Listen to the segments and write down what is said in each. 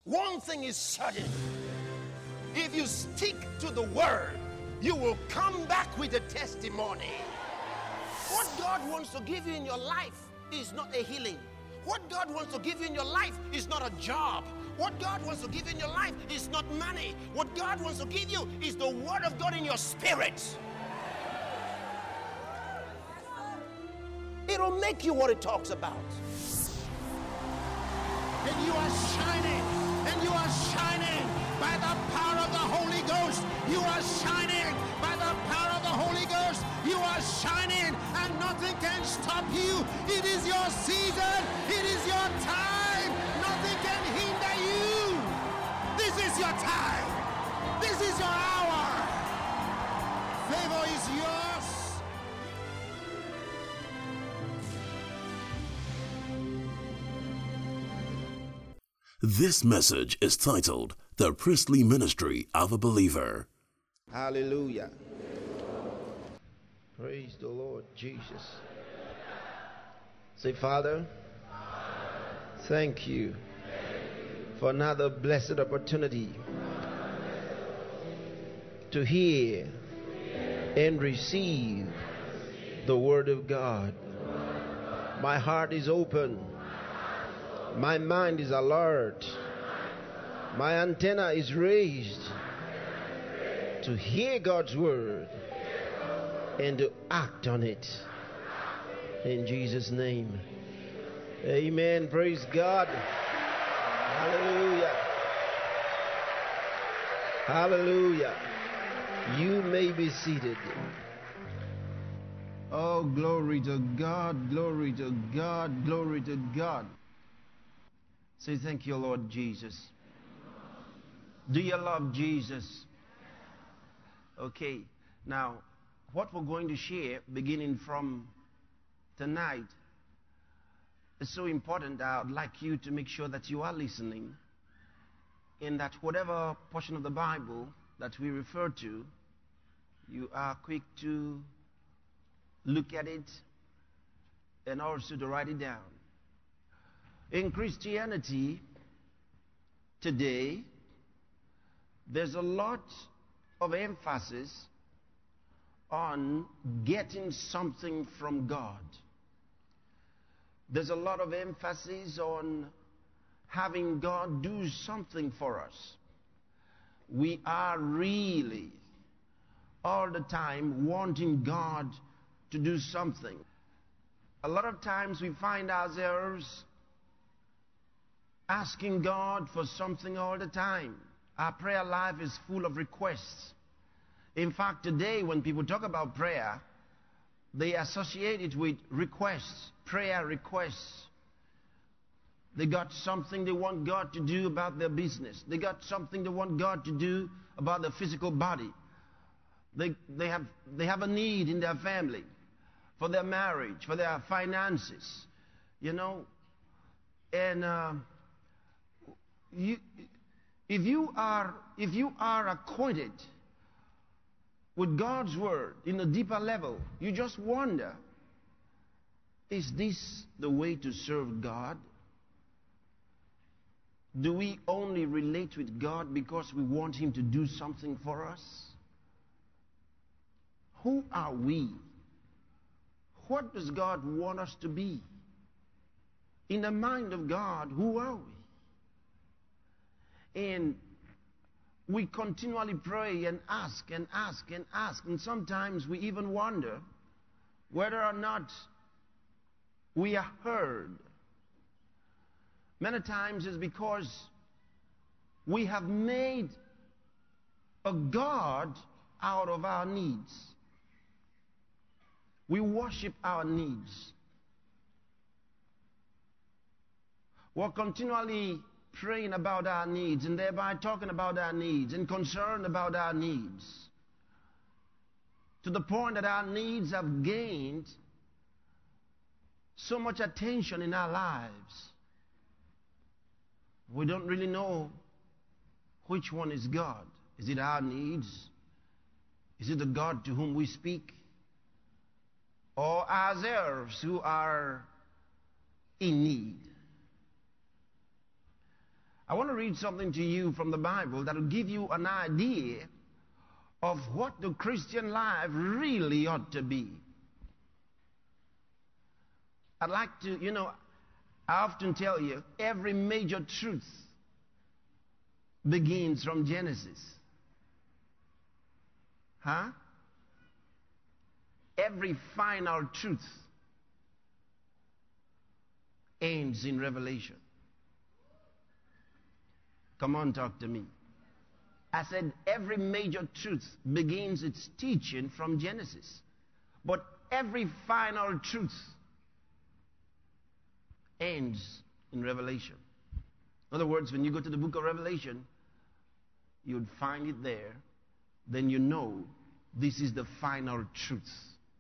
One thing is certain. If you stick to the word, you will come back with a testimony. What God wants to give you in your life is not a healing. What God wants to give you in your life is not a job. What God wants to give you in your life is not money. What God wants to give you is the word of God in your spirit. It'll make you what it talks about. And you are shining. And you are shining by the power of the Holy Ghost. You are shining by the power of the Holy Ghost. You are shining and nothing can stop you. It is your season. It is your time. Nothing can hinder you. This is your time. This is your hour. Favor is yours. This message is titled The Priestly Ministry of a Believer. Hallelujah. Praise the Lord Jesus. Say, Father, thank you for another blessed opportunity to hear and receive the Word of God. My heart is open. My mind is alert. My antenna is raised to hear God's word and to act on it. In Jesus' name. Amen. Praise God. Hallelujah. Hallelujah. You may be seated. Oh, glory to God. Glory to God. Glory to God. Say, thank you, Lord Jesus. Do you love Jesus? Okay. Now, what we're going to share beginning from tonight is so important. I'd like you to make sure that you are listening, and that whatever portion of the Bible that we refer to, you are quick to look at it and also to write it down. In Christianity today, there's a lot of emphasis on getting something from God. There's a lot of emphasis on having God do something for us. We are really all the time wanting God to do something. A lot of times we find ourselves asking God for something all the time. Our prayer life is full of requests. In fact, today when people talk about prayer, they associate it with requests, prayer requests. They got something they want God to do about their business. They got something they want God to do about their physical body. They have a need in their family, for their marriage, for their finances, you know. And if you are acquainted with God's word in a deeper level, you just wonder, is this the way to serve God? Do we only relate with God because we want Him to do something for us? Who are we? What does God want us to be? In the mind of God, who are we? And we continually pray and ask and ask and ask. And sometimes we even wonder whether or not we are heard. Many times it's because we have made a God out of our needs. We worship our needs. We're continually praying about our needs and thereby talking about our needs and concerned about our needs, to the point that our needs have gained so much attention in our lives. We don't really know which one is God. Is it our needs? Is it the God to whom we speak? Or ourselves who are in need? I want to read something to you from the Bible that will give you an idea of what the Christian life really ought to be. I'd like to, I often tell you, every major truth begins from Genesis. Huh? Every final truth ends in Revelation. Come on, talk to me. I said every major truth begins its teaching from Genesis. But every final truth ends in Revelation. In other words, when you go to the book of Revelation, you'd find it there. Then you know this is the final truth.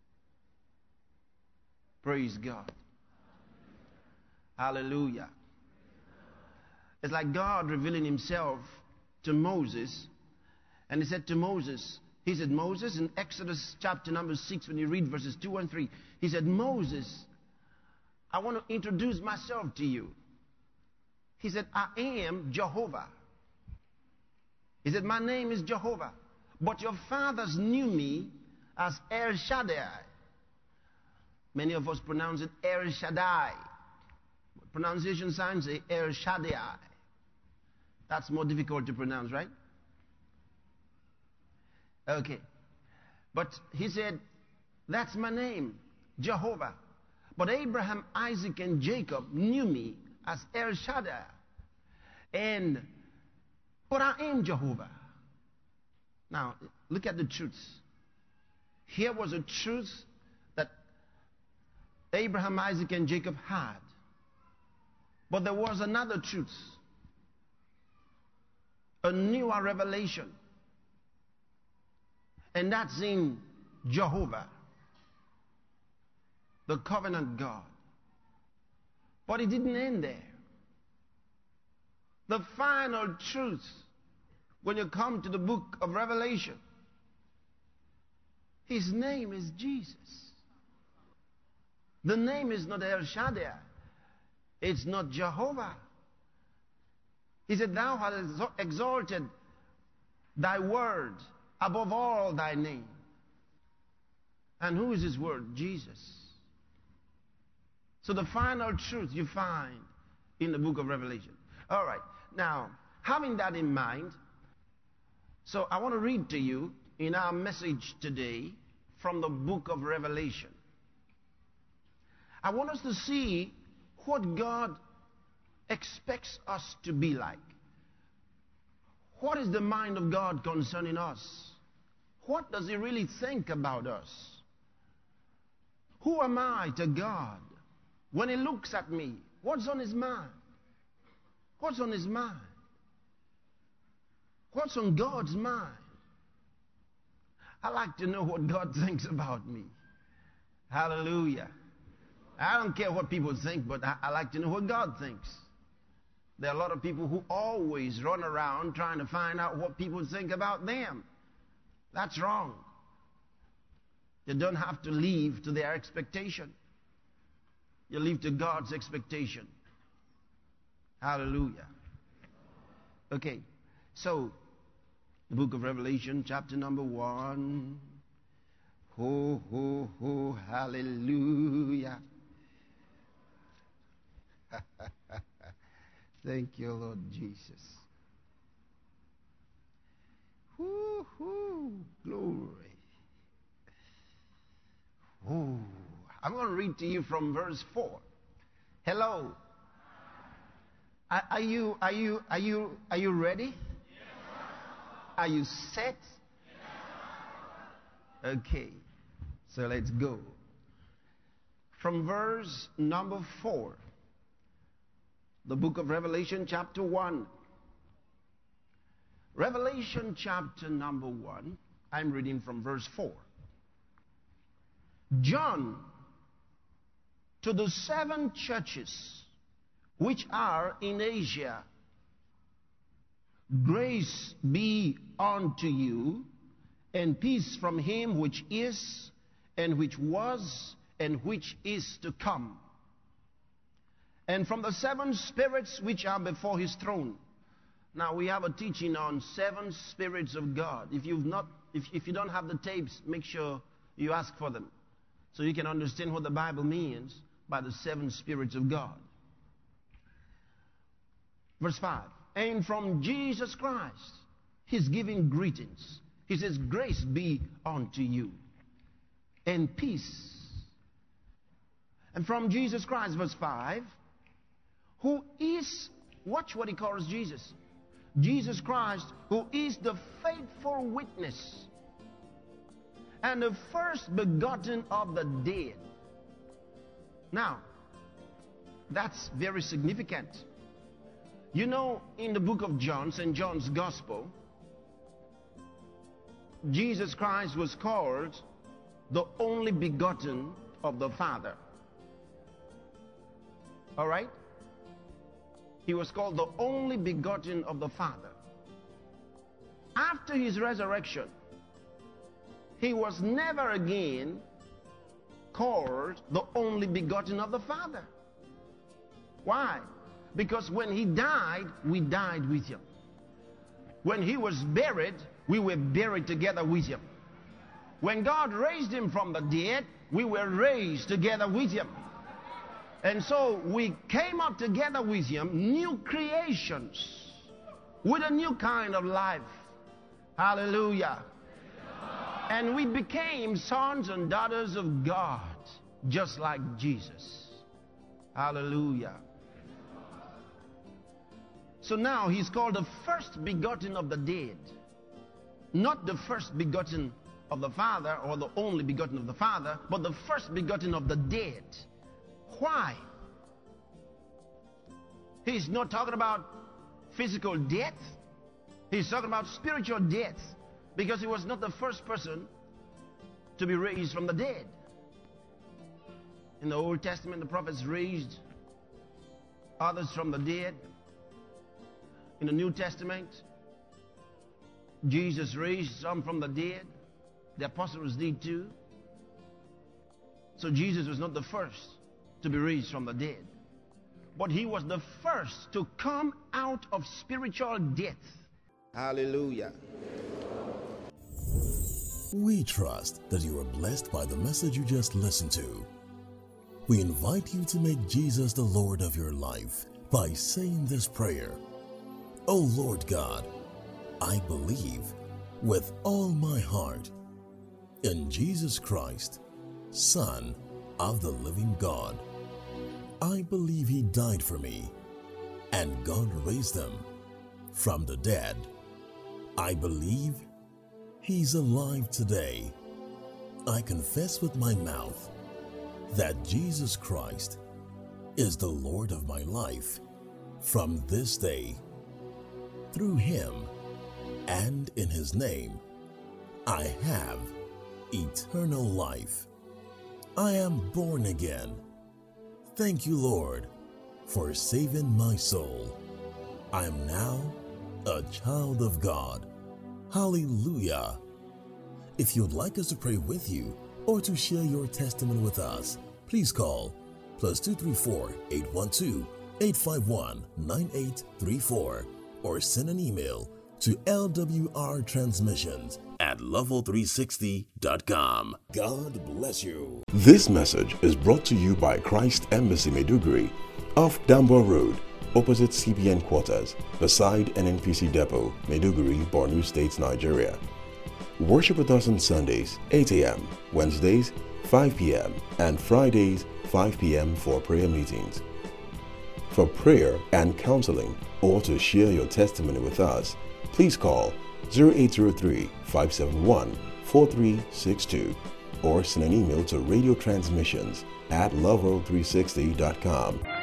Praise God. Hallelujah. It's like God revealing himself to Moses. And he said to Moses, Moses, in Exodus chapter number 6, when you read verses 2 and 3, he said, Moses, I want to introduce myself to you. He said, I am Jehovah. He said, my name is Jehovah. But your fathers knew me as El Shaddai. Many of us pronounce it El Shaddai. Pronunciation signs say El Shaddai. That's more difficult to pronounce, right? Okay. But he said, that's my name, Jehovah. But Abraham, Isaac, and Jacob knew me as El Shaddai. But I am Jehovah. Now, look at the truths. Here was a truth that Abraham, Isaac, and Jacob had. But there was another truth. A newer revelation. And that's in Jehovah, the covenant God. But it didn't end there. The final truth, when you come to the book of Revelation, his name is Jesus. The name is not El Shaddai. It's not Jehovah. He said, thou hast exalted thy word above all thy name. And who is his word? Jesus. So the final truth you find in the book of Revelation. All right. Now, having that in mind, so I want to read to you in our message today from the book of Revelation. I want us to see what God expects us to be like. What is the mind of God concerning us? What does he really think about us? Who am I to God? When he looks at me, what's on his mind? What's on his mind? What's on God's mind? I like to know what God thinks about me. Hallelujah. I don't care what people think, but I like to know what God thinks. There are a lot of people who always run around trying to find out what people think about them. That's wrong. You don't have to live to their expectation. You live to God's expectation. Hallelujah. Okay, so the book of Revelation, chapter number 1. Ho, ho, ho, hallelujah. Thank you, Lord Jesus. Whoo, hoo, glory. Ooh, I'm going to read to you from verse 4. Hello. Are you ready? Yes. Are you set? Yes. Okay. So let's go. From verse number 4. The book of Revelation, chapter 1. Revelation, chapter number 1. I'm reading from verse 4. John, to the 7 churches which are in Asia, grace be unto you, and peace from him which is, and which was, and which is to come, and from the 7 spirits which are before his throne, Now we have a teaching on 7 spirits of God. If you don't have the tapes, make sure you ask for them, so you can understand what the Bible means by the 7 spirits of God. Verse 5. And from Jesus Christ, he's giving greetings. He says, grace be unto you, and peace. And from Jesus Christ, verse 5, who is, watch what he calls Jesus. Jesus Christ, who is the faithful witness and the first begotten of the dead. Now, that's very significant. You know, in the book of John, St. John's Gospel, Jesus Christ was called the only begotten of the Father. All right? He was called the only begotten of the Father. After his resurrection, he was never again called the only begotten of the Father. Why? Because when he died, we died with him. When he was buried, we were buried together with him. When God raised him from the dead, we were raised together with him. And so we came up together with him, new creations, with a new kind of life. Hallelujah. And we became sons and daughters of God, just like Jesus. Hallelujah. So now he's called the first begotten of the dead. Not the first begotten of the Father or the only begotten of the Father, but the first begotten of the dead. Why? He's not talking about physical death. He's talking about spiritual death, because he was not the first person to be raised from the dead. In the Old Testament, the prophets raised others from the dead. In the New Testament, Jesus raised some from the dead. The apostles did too. So Jesus was not the first to be raised from the dead, but he was the first to come out of spiritual death. Hallelujah. We trust that you are blessed by the message you just listened to. We invite you to make Jesus the Lord of your life by saying this prayer. O Lord God, I believe with all my heart in Jesus Christ, Son of the living God. I believe he died for me, and God raised him from the dead. I believe he's alive today. I confess with my mouth that Jesus Christ is the Lord of my life from this day. Through him and in his name, I have eternal life. I am born again. Thank you, Lord, for saving my soul. I am now a child of God. Hallelujah. If you'd like us to pray with you or to share your testimony with us, please call +234 812 851 9834 or send an email to lwrtransmissions@level360.com. God bless you. This message is brought to you by Christ Embassy Maiduguri, off Dambo Road, opposite CBN quarters, beside NNPC Depot, Maiduguri, Borno State, Nigeria. Worship with us on Sundays, 8 a.m., Wednesdays, 5 p.m., and Fridays, 5 p.m. for prayer meetings. For prayer and counseling, or to share your testimony with us, please call 0803-571-4362 or send an email to radiotransmissions@level360.com.